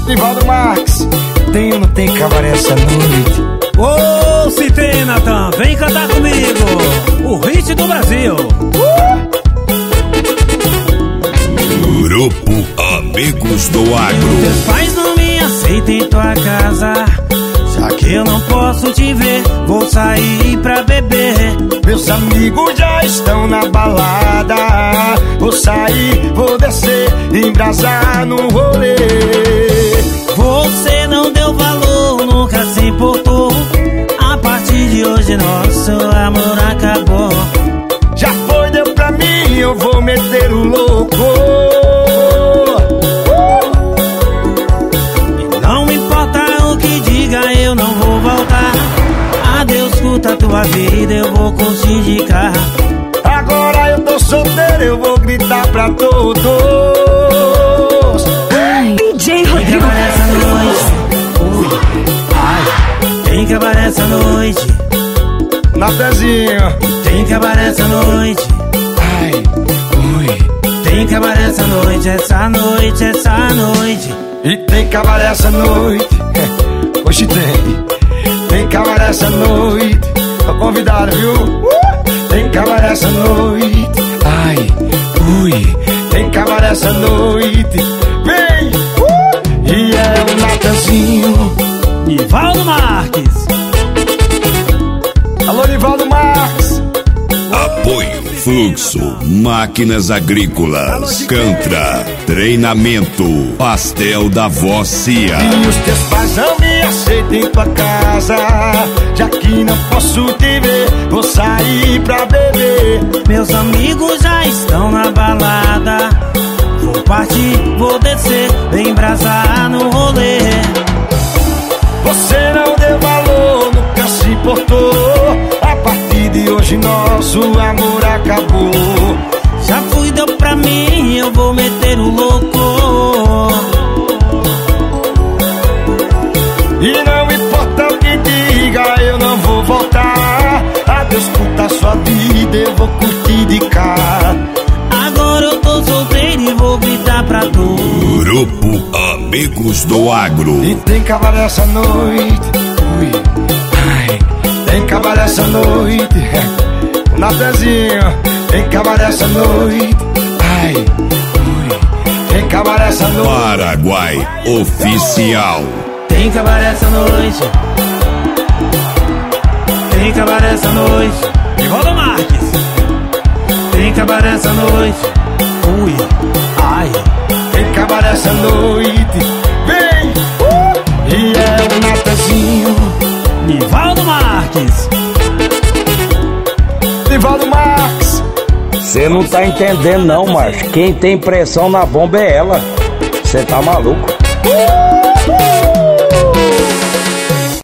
Nivaldo Marques, tem ou não tem cabaré essa noite? Ô, se tem, Natan, vem cantar comigo o hit do Brasil. Grupo Amigos do Agro. Teus pais não me aceitam em tua casa, já que eu não posso te ver, vou sair pra beber. Meus amigos já estão na balada, vou sair, vou descer, embrasar no rolê. Você não deu valor, nunca se importou. A partir de hoje nosso amor acabou. Já foi, deu pra mim, eu vou meter o louco. Não importa o que diga, eu não vou voltar. Adeus, curta a tua vida, eu vou curtir de carro. Agora eu tô solteiro, eu vou gritar pra todos. DJ Rodrigo. Tem cabaré essa noite. Na pezinha. Tem cabaré essa noite. Ai, ui. Tem cabaré essa noite, essa noite, essa noite. E tem cabaré essa noite. Hoje tem. Tem cabaré essa noite. Tô convidado, viu? Tem cabaré essa noite. Ai, ui. Tem cabaré essa noite. Vem! E é o Natanzinho. Nivaldo Marques. Alô, Nivaldo Marques. Apoio Fluxo, Máquinas Agrícolas, Cantra, Treinamento, Pastel da Vó Cia. E os teus pais não me aceitam em tua casa, já que não posso te ver, vou sair pra beber. Meus amigos já estão na balada, vou partir, vou descer, vem embrasar no rolê. Você não deu valor, nunca se importou. A partir de hoje nosso amor acabou. Já fui, deu pra mim, eu vou meter o louco. E não importa o que diga, eu não vou voltar. Adeus, curta a sua vida, eu vou curtir de cá. Agora eu tô solteiro e vou gritar pra tu. Grupo Amigos do Agro. E tem cabaré essa noite. Ui, ai. Tem cabaré essa noite. Na pezinha. Tem cabaré essa noite. Ai, ui. Tem cabaré essa noite. Paraguai Oficial. Tem cabaré essa noite. Tem cabaré essa noite. Nivaldo Marques. Tem cabaré essa noite. Ui, ai. Tem cabaré essa noite. Vem! E é o Natanzinho. Nivaldo Marques. Nivaldo Marques. Você não tá entendendo não, macho. Quem tem pressão na bomba é ela. Você tá maluco?